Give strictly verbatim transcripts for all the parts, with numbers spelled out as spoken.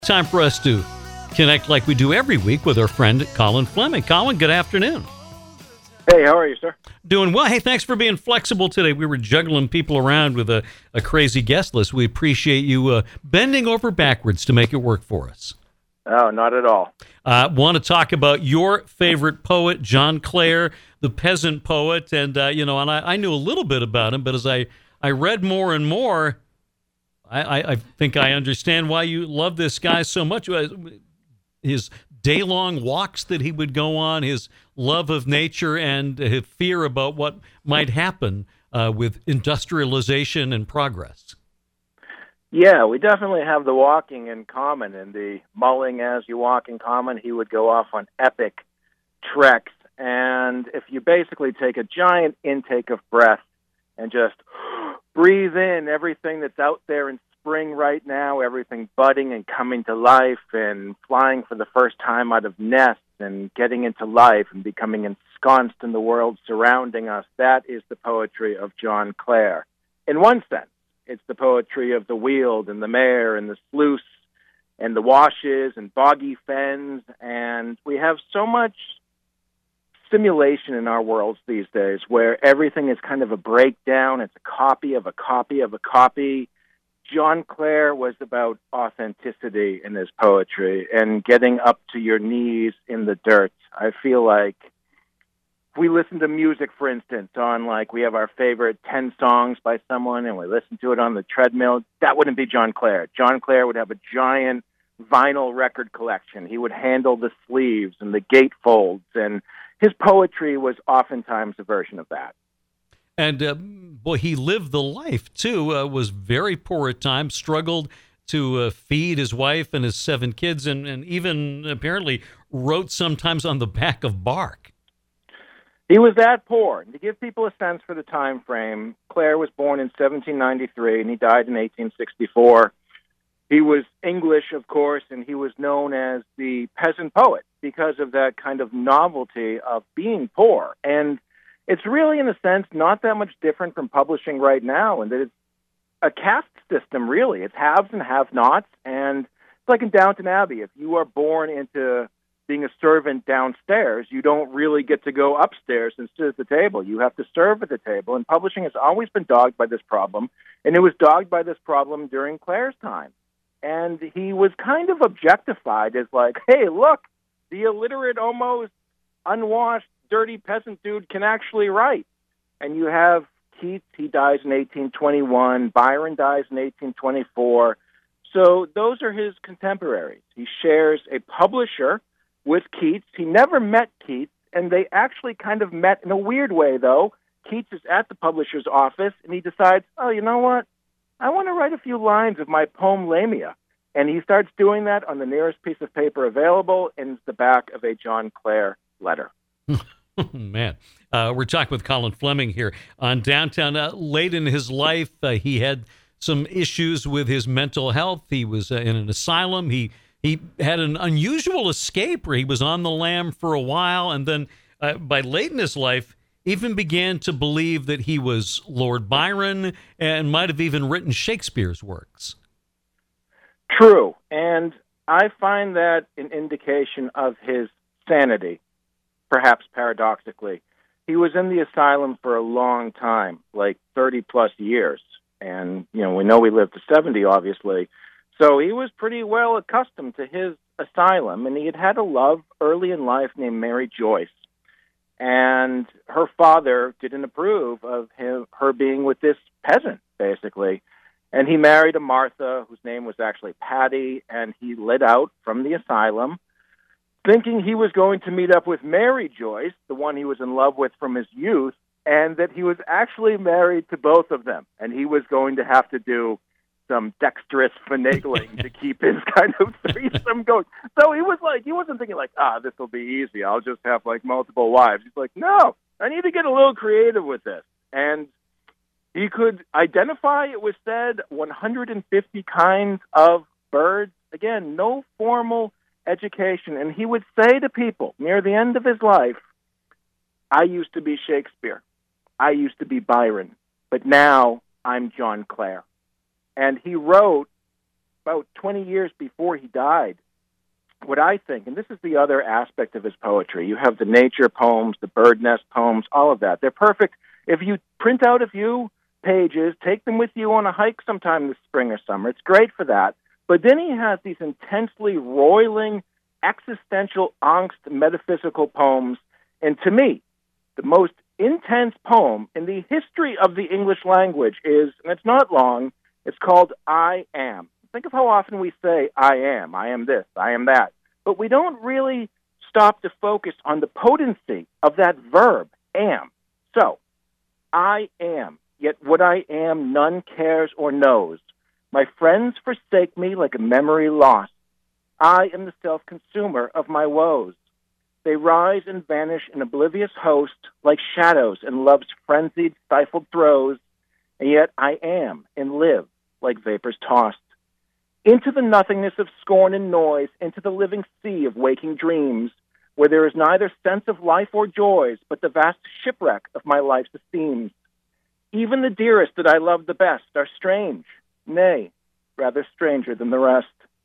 Time for us to connect like we do every week with our friend Colin Fleming. Colin, good afternoon. Hey, how are you, sir? Doing well. Hey, thanks for being flexible today. We were juggling people around with a, a crazy guest list. We appreciate you uh, bending over backwards to make it work for us. Oh, not at all. I uh, want to talk about your favorite poet, John Clare, the peasant poet. And, uh, you know, and I, I knew a little bit about him, but as I, I read more and more, I, I, I think I understand why you love this guy so much. His day-long walks that he would go on, his love of nature, and his fear about what might happen uh, with industrialization and progress. Yeah, we definitely have the walking in common, and the mulling as you walk in common. He would go off on epic treks, and if you basically take a giant intake of breath and just breathe in everything that's out there in spring right now, everything budding and coming to life and flying for the first time out of nests and getting into life and becoming ensconced in the world surrounding us, that is the poetry of John Clare. In one sense, it's the poetry of the weald and the mare and the sluice and the washes and boggy fens, and we have so much simulation in our worlds these days where everything is kind of a breakdown. It's a copy of a copy of a copy. John Clare was about authenticity in his poetry and getting up to your knees in the dirt. I feel like if we listen to music, for instance, on like we have our favorite ten songs by someone and we listen to it on the treadmill, that wouldn't be John Clare. John Clare would have a giant vinyl record collection. He would handle the sleeves and the gatefolds, and his poetry was oftentimes a version of that. And, uh, boy, he lived the life, too, uh, was very poor at times, struggled to uh, feed his wife and his seven kids, and, and even apparently wrote sometimes on the back of bark. He was that poor. To give people a sense for the time frame, Clare was born in seventeen ninety-three, and he died in eighteen sixty-four. He was English, of course, and he was known as the peasant poet because of that kind of novelty of being poor. And it's really, in a sense, not that much different from publishing right now, and that it's a caste system, really. It's haves and have-nots, and it's like in Downton Abbey. If you are born into being a servant downstairs, you don't really get to go upstairs and sit at the table. You have to serve at the table, and publishing has always been dogged by this problem, and it was dogged by this problem during Clare's time. And he was kind of objectified as like, hey, look, the illiterate, almost unwashed, dirty peasant dude can actually write. And you have Keats, he dies in eighteen twenty-one, Byron dies in eighteen twenty-four. So those are his contemporaries. He shares a publisher with Keats. He never met Keats, and they actually kind of met in a weird way, though. Keats is at the publisher's office, and he decides, oh, you know what? I want to write a few lines of my poem Lamia. And he starts doing that on the nearest piece of paper available, and it's the back of a John Clare letter. Oh, man. Uh, we're talking with Colin Fleming here on Downtown. Uh, late in his life, uh, he had some issues with his mental health. He was uh, in an asylum. He he had an unusual escape where he was on the lam for a while, and then uh, by late in his life, even began to believe that he was Lord Byron and might have even written Shakespeare's works. True, and I find that an indication of his sanity, perhaps paradoxically. He was in the asylum for a long time, like thirty-plus years, and, you know, we know he lived to seventy, obviously, so he was pretty well accustomed to his asylum, and he had had a love early in life named Mary Joyce. And her father didn't approve of him, her being with this peasant, basically. And he married a Martha, whose name was actually Patty, and he lit out from the asylum, thinking he was going to meet up with Mary Joyce, the one he was in love with from his youth, and that he was actually married to both of them. And he was going to have to do some dexterous finagling to keep his kind of threesome going. So he was like, he wasn't thinking like, ah, this will be easy. I'll just have like multiple wives. He's like, no, I need to get a little creative with this. And he could identify, it was said, one hundred fifty kinds of birds. Again, no formal education. And he would say to people near the end of his life, I used to be Shakespeare. I used to be Byron. But now I'm John Clare. And he wrote about twenty years before he died, what I think, and this is the other aspect of his poetry, you have the nature poems, the bird nest poems, all of that. They're perfect. If you print out a few pages, take them with you on a hike sometime this spring or summer. It's great for that. But then he has these intensely roiling, existential, angst, metaphysical poems. And to me, the most intense poem in the history of the English language is, and it's not long, it's called I Am. Think of how often we say, I am, I am this, I am that. But we don't really stop to focus on the potency of that verb, am. So, I am, yet what I am none cares or knows. My friends forsake me like a memory lost. I am the self-consumer of my woes. They rise and vanish in oblivious host like shadows in love's frenzied, stifled throes, and yet I am and live like vapors tossed. Into the nothingness of scorn and noise, into the living sea of waking dreams, where there is neither sense of life or joys, but the vast shipwreck of my life's esteems. Even the dearest that I love the best are strange, nay, rather stranger than the rest.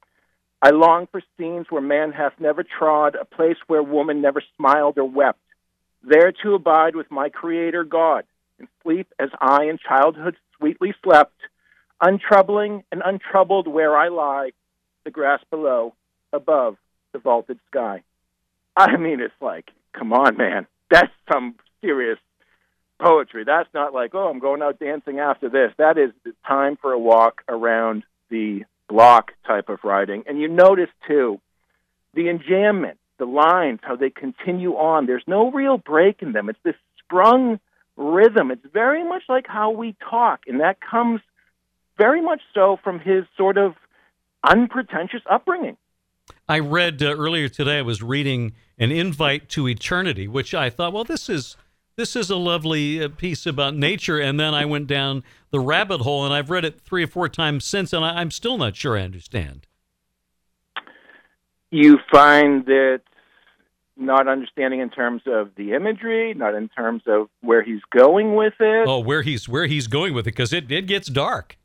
I long for scenes where man hath never trod, a place where woman never smiled or wept, there to abide with my Creator God, and sleep as I in childhood sweetly slept, untroubling and untroubled where I lie, the grass below, above the vaulted sky. I mean, it's like, come on, man. That's some serious poetry. That's not like, oh, I'm going out dancing after this. That is the time for a walk around the block type of writing. And you notice, too, the enjambment, the lines, how they continue on. There's no real break in them. It's this sprung rhythm. It's very much like how we talk, and that comes very much so from his sort of unpretentious upbringing. I read uh, earlier today, I was reading An Invite to Eternity, which I thought, well, this is this is a lovely uh, piece about nature, and then I went down the rabbit hole, and I've read it three or four times since, and I, I'm still not sure I understand. You find that not understanding in terms of the imagery, not in terms of where he's going with it? Oh, where he's where he's going with it, because it, it gets dark.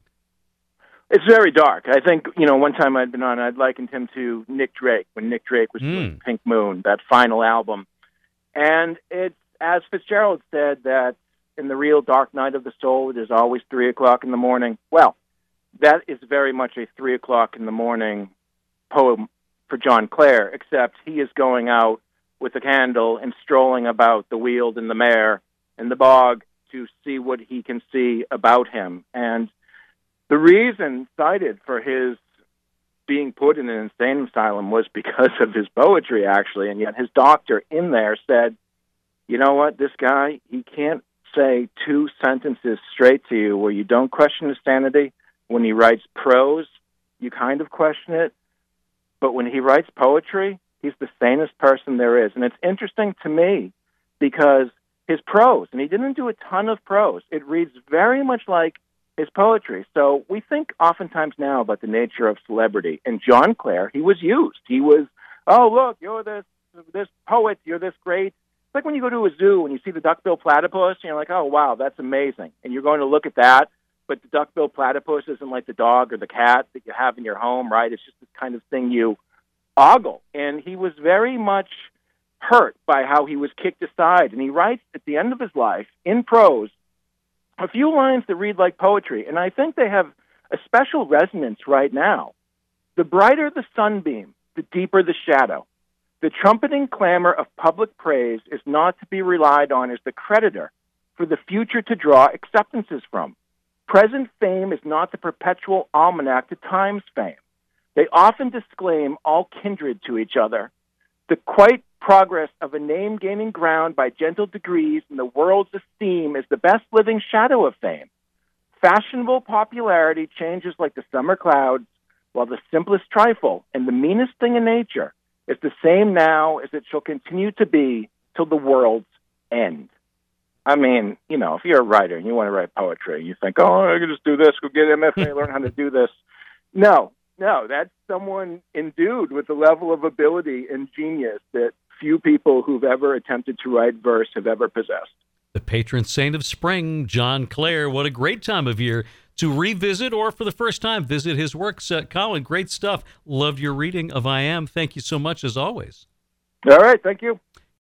It's very dark. I think, you know, one time I'd been on, I'd likened him to Nick Drake, when Nick Drake was doing Mm. Pink Moon, that final album. And it's, as Fitzgerald said, that in the real dark night of the soul, it is always three o'clock in the morning. Well, that is very much a three o'clock in the morning poem for John Clare, except he is going out with a candle and strolling about the Weald and the Mare and the bog to see what he can see about him. And the reason cited for his being put in an insane asylum was because of his poetry, actually, and yet his doctor in there said, you know what, this guy, he can't say two sentences straight to you where you don't question his sanity. When he writes prose, you kind of question it, but when he writes poetry, he's the sanest person there is. And it's interesting to me because his prose, and he didn't do a ton of prose, it reads very much like his poetry. So we think oftentimes now about the nature of celebrity. And John Clare, he was used. He was, oh, look, you're this this poet, you're this great. It's like when you go to a zoo and you see the duck-bill platypus, and you're like, oh, wow, that's amazing. And you're going to look at that, but the duck-bill platypus isn't like the dog or the cat that you have in your home, right? It's just this kind of thing you ogle. And he was very much hurt by how he was kicked aside. And he writes at the end of his life, in prose, a few lines that read like poetry, and I think they have a special resonance right now. The brighter the sunbeam, the deeper the shadow. The trumpeting clamor of public praise is not to be relied on as the creditor for the future to draw acceptances from. Present fame is not the perpetual almanac to time's fame. They often disclaim all kindred to each other. The quite progress of a name gaining ground by gentle degrees in the world's esteem is the best living shadow of fame. Fashionable popularity changes like the summer clouds, while the simplest trifle and the meanest thing in nature is the same now as it shall continue to be till the world's end. I mean, you know, if you're a writer and you want to write poetry, you think, oh, I can just do this, go get M F A, learn how to do this. No, no, that's someone endued with a level of ability and genius that few people who've ever attempted to write verse have ever possessed. The patron saint of spring, John Clare. What a great time of year to revisit or for the first time visit his works. Uh, Colin, great stuff. Loved your reading of I Am. Thank you so much as always. All right. Thank you.